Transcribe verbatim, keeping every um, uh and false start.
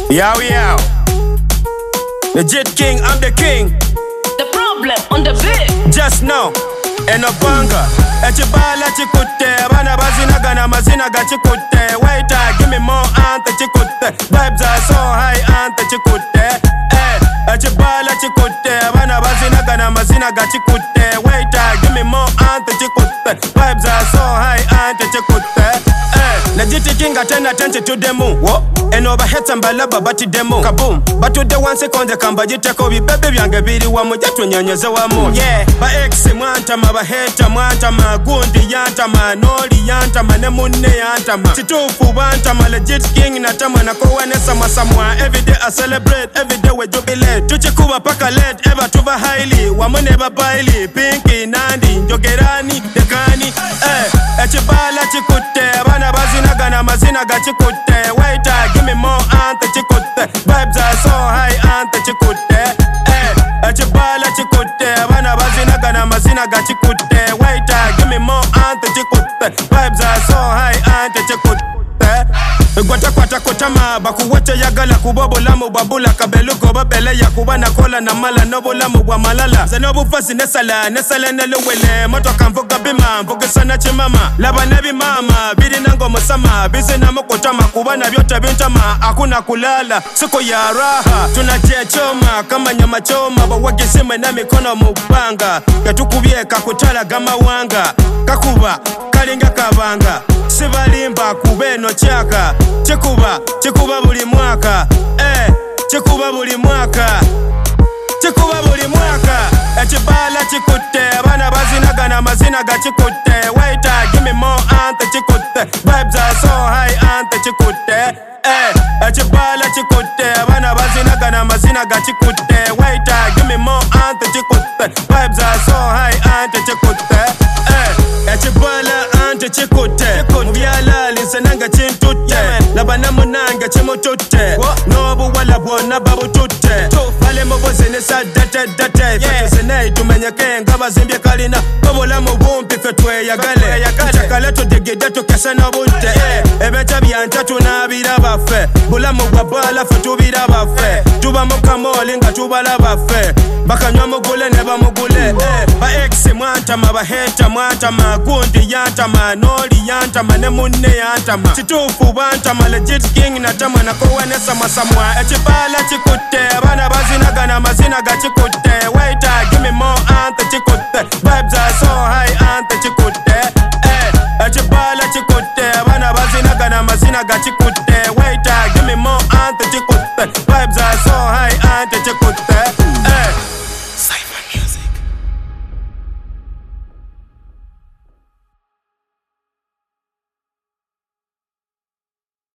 Yow yow. Legit king, I'm the king. The problem on the beat. Just know, enopanga. Echibala chikute, bana bazina gana mazina gachikute. Waiter, give me more ante chikute. Vibes are so high ante chikute. Eh, echibala chikute, bana bazina gana mazina gachikute. Waiter, give me more ante chikute. Vibes are so high ante chikute. Eh, legit king attend attention to demo. What? And overhead some balaba bati demo. Kaboom. But to the one second the kambaji tako bi bebe byange biri wa moja tunyanyeze wa mo. Yeah. Ba ex mwanta ma ba heta mwanta ma gundi yanta ma noli yanta ma ne munne yanta ma. Titufu banta ma legit king na tama na ko wane sama samwa. Every day I celebrate, every day we jubilate. Tuchikuba paka let ever tuva highly. Wa mo never baili. Pinky Nandi njogerani dekani. Eh, echibala chikute bana bazina gana mazina gachikute. Waiter, give me more ante chikute. Vibes are so high ante chikute. Eh, echibala chikute bana bazina gana mazina gachikute. Waiter, give me more ante chikute. Vibes are so high ante chikute. Gwata kwata kotama bakuwacha yagala kubobola mu babula kabeluko babele yakuba na kola na mala nobola mu bwa malala zenobu fasi nesala nesala nelewele moto kamvuga bima mvuga sana chimama laba nebi mama biri nango musama bizi na mokotama kuba na vyote bintama hakuna kulala siku ya raha tunachechoma kama nyama choma bawagisime na mikono mupanga yatukubye kakutala gama wanga kakuba kalinga kabanga sibalimba kubeno chaka chikuba chikuba buli mwaka eh chikuba buli mwaka chikuba buli mwaka echibala chikute bana bazina gana mazina gachikute waiter give me more ante chikute vibes are so high ante chikute eh echibala chikute bana bazina gana mazina gachikute waiter give me more ante chikute vibes are so high ante chikute eh echibala ante chikute mubyala lisenanga chintute labana munanga chimutute nobu wala bona babutute bale mubozene sadate date fatosene tumenyeke ngabazimbye kalina bobola mu bumpi fetwe yagale chakale to degede to kesana bunte ebecha byanta tunabira bafe bulamu gwabala fatubira bafe tuba mukamoli nga tubala bafe bakanywa mugule ne bamugule ba ex mwanta ma baheta mwanta ma gundi yanta ma noli yanta ma ne munne yanta ma titufu banta ma legit king na tama na ko wane sama samwa echibala chikute bana bazina gana mazina gachikute waiter give me more ante chikute vibes are so high ante chikute eh echibala chikute bana bazina gana mazina gachikute waiter give me more ante chikute vibes are so high ante chikute